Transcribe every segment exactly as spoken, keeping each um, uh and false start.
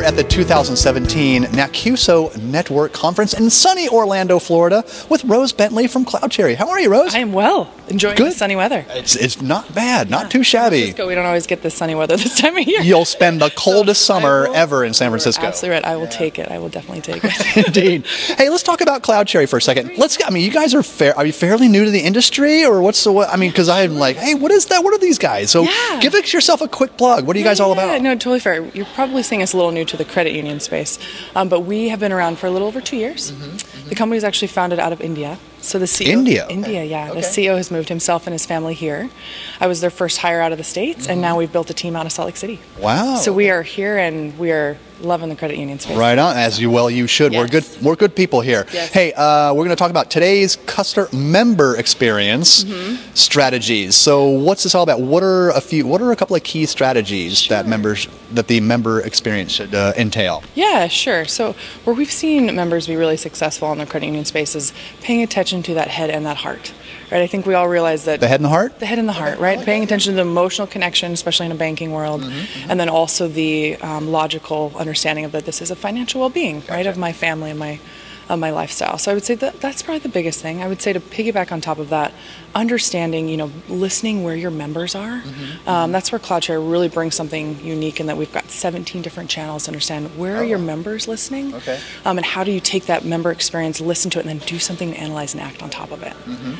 at the two thousand seventeen NACUSO Network Conference in sunny Orlando, Florida, with Rose Bentley from CloudCherry. How are you, Rose? I am well, enjoying Good. the sunny weather. It's, it's not bad, not Yeah. too shabby. San Francisco, we don't always get this sunny weather this time of year. You'll spend the coldest So, I summer will- ever in San Francisco. Absolutely right. I will take it. I will definitely take it. Indeed. Hey, let's talk about CloudCherry for a second. Let's. I mean, you guys are fair. Are you fairly new to the industry, or what's the? What, I mean, because I'm like, hey, what is that? What are these guys? So, Yeah. give it yourself a quick plug. What are you guys all Yeah, about? No, totally fair. You're probably seeing us a little new to the credit union space, um, but we have been around for a little over two years. Mm-hmm, mm-hmm. The company is actually founded out of India. So the C E O, India? India, yeah. Okay. The C E O has moved himself and his family here. I was their first hire out of the States, Mm-hmm. and now we've built a team out of Salt Lake City. Wow. So we are here, and we are loving the credit union space. Right on, as you well you should. We're Yes. good. We're good people here. Yes. Hey, uh, we're going to talk about today's customer member experience Mm-hmm. strategies. So, what's this all about? What are a few? What are a couple of key strategies that members that the member experience should uh, entail? Yeah, sure. So where we've seen members be really successful in the credit union space is paying attention to that head and that heart. Right? I think we all realize that The head and the heart. the head and the heart, right? Paying attention to the emotional connection, especially in a banking world, and then also the um, logical understanding of that this is a financial well-being, right, of my family and my of my lifestyle. So I would say that that's probably the biggest thing. I would say to piggyback on top of that, understanding, you know, listening where your members are. Um, that's where CloudCherry really brings something unique in that we've got seventeen different channels to understand where are your members listening, Okay. um, and how do you take that member experience, listen to it, and then do something to analyze and act on top of it.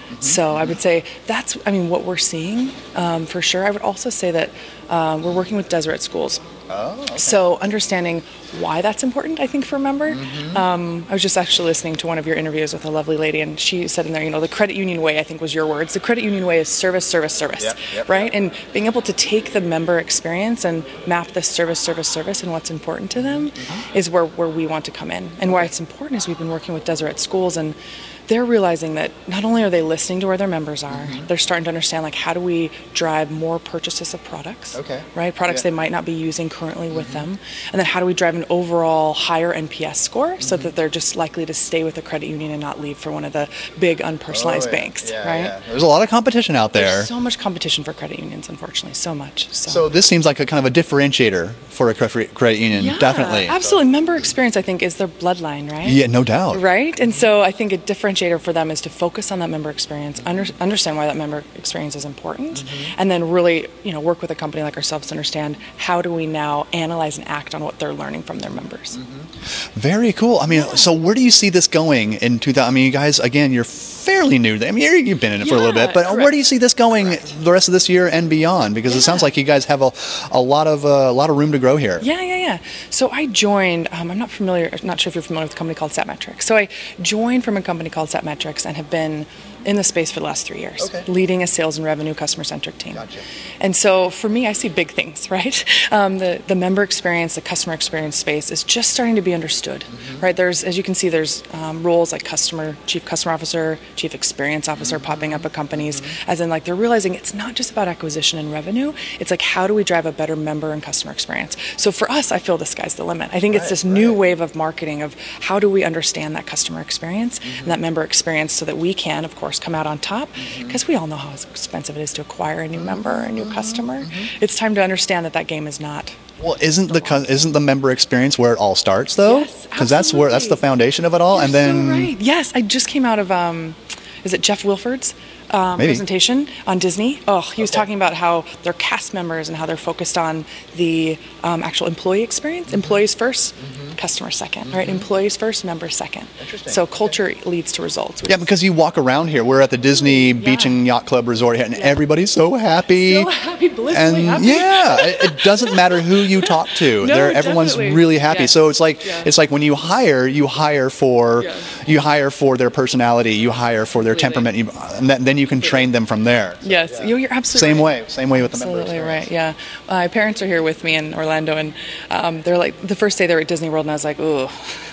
So I would say that's, I mean, what we're seeing um, for sure. I would also say that um, we're working with Deseret Schools. Oh, okay. So understanding why that's important, I think, for a member. Um, I was just actually listening to one of your interviews with a lovely lady, and she said in there, you know, the credit union way, I think was your words. The credit union way is service, service, service, Yep, yep, right? yep. And being able to take the member experience and map this service, service, service, and what's important to them is where, where we want to come in. And why it's important is we've been working with Deseret Schools, and they're realizing that not only are they listening to where their members are, they're starting to understand, like, how do we drive more purchases of products, Okay. right? Products Yeah. they might not be using currently with them. And then how do we drive an overall higher N P S score so that they're just likely to stay with the credit union and not leave for one of the big unpersonalized Oh, yeah. banks, Yeah, right? yeah. There's a lot of competition out there. There's so much competition for credit unions, unfortunately, so much. So, So this seems like a kind of a differentiator for a cre- credit union, yeah, definitely. absolutely. Member experience, I think, is their bloodline, right? Yeah, no doubt. Right? And so I think a differentiator for them is to focus on that member experience, under, understand why that member experience is important, and then really, you know, work with a company like ourselves to understand how do we now analyze and act on what they're learning from their members. Very cool. I mean, so where do you see this going in two thousand? I mean, you guys, again, you're fairly new. I mean, you're, you've been in it for a little Yeah, bit, but where correct. do you see this going the rest of this year and beyond? Because it sounds Yeah. like you guys have a, a lot of uh, a lot of room to grow here. Yeah, yeah, yeah. So I joined, um, I'm not familiar, I'm not sure if you're familiar with a company called Satmetrics. So I joined from a company called Satmetrics and have been in the space for the last three years, Okay. leading a sales and revenue customer-centric team. Gotcha. And so for me, I see big things, right? Um, the, the member experience, the customer experience space is just starting to be understood, right? There's, as you can see, there's um, roles like customer, chief customer officer, chief experience officer popping up at companies, as in like they're realizing it's not just about acquisition and revenue, it's like how do we drive a better member and customer experience? So for us, I feel the sky's the limit. I think it's Right, this new right. wave of marketing of how do we understand that customer experience and that member experience so that we can, of course, come out on top, because we all know how expensive it is to acquire a new member or a new customer. It's time to understand that that game is not. Well, isn't the cu- isn't the member experience where it all starts, though? Yes, Because that's where that's the absolutely. foundation of it all. You're and then so right. Yes, I just came out of um, is it Jeff Wilford's um, Maybe. presentation on Disney? Oh, he was Okay. talking about how they're cast members and how they're focused on the um, actual employee experience. Employees first, customer second, right? Employees first, members second. Interesting. So culture leads to results. which yeah, is because you walk around here. We're at the Disney Beach and Yacht Club Resort here, and everybody's so happy. so happy, blissfully and happy. yeah, it, it doesn't matter who you talk to. No, They're, everyone's definitely. really happy. Yes. So it's like Yeah. it's like when you hire, you hire for Yeah. you hire for their personality, you hire for their Completely. temperament, you, and that, then you can train them from there. Yes, you're, you're absolutely Same right. way, same way with the members. Absolutely right. Yeah, my parents are here with me in Orlando, and um, they're like the first day they were at Disney World, and I was like, ooh.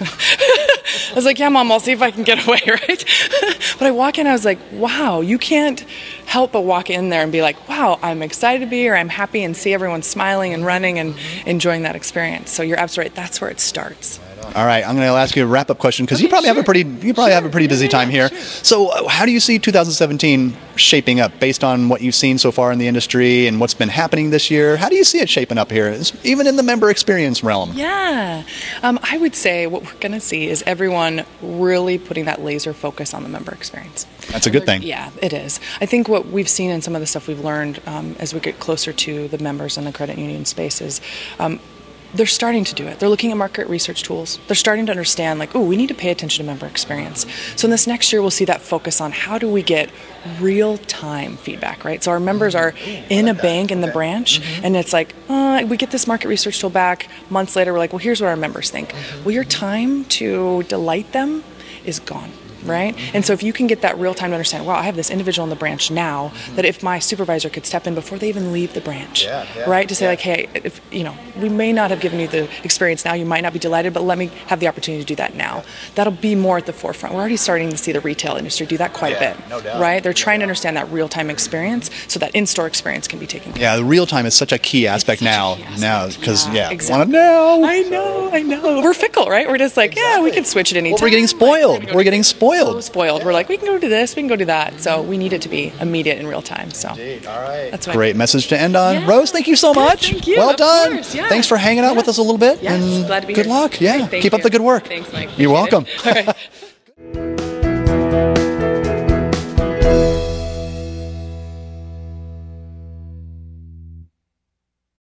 I was like, yeah, Mom, I'll see if I can get away, right? But I walk in, I was like, wow, you can't help but walk in there and be like, wow, I'm excited to be here, I'm happy, and see everyone smiling and running and enjoying that experience. So you're absolutely right, that's where it starts. All right, I'm going to ask you a wrap-up question because Okay, you probably sure. have a pretty you probably Sure. have a pretty busy Yeah, time yeah, here. sure. So, uh, how do you see two thousand seventeen shaping up based on what you've seen so far in the industry and what's been happening this year? How do you see it shaping up here, even in the member experience realm? Yeah, um, I would say what we're going to see is everyone really putting that laser focus on the member experience. That's a good thing. Yeah, it is. I think what we've seen in some of the stuff we've learned um, as we get closer to the members in the credit union space is um, they're starting to do it. They're looking at market research tools. They're starting to understand, like, oh, we need to pay attention to member experience. So in this next year, we'll see that focus on how do we get real-time feedback, right? So our members are in a bank in the branch, and it's like, uh, we get this market research tool back. Months later, we're like, well, here's what our members think. Well, your time to delight them is gone. Right? And so if you can get that real time to understand, wow, I have this individual in the branch now that if my supervisor could step in before they even leave the branch, Yeah, yeah, right? To say yeah. like, hey, if, you know, we may not have given you the experience now, you might not be delighted, but let me have the opportunity to do that now. That'll be more at the forefront. We're already starting to see the retail industry do that quite Yeah, a bit, no doubt. right? They're trying to understand that real time experience so that in-store experience can be taken care of. Yeah, the real time is such a key aspect such a now. key aspect. Now, because yeah, exactly. want it now. I know, I know. We're fickle, right? We're just like, yeah, we can switch it anytime. Well, we're getting spoiled. We're getting spoiled. So spoiled. We're like, we can go do this, we can go do that. So we need it to be immediate in real time. So All right. that's what Great message to end on. Yeah. Rose, thank you so Yes, much. thank you. Well Of done. course, yeah. Thanks for hanging out with Yes. us a little bit. Yes, and glad to be good here. luck. Yeah. Thank Keep up you. the good work. Thanks, Mike. You're Appreciate welcome. it. All right.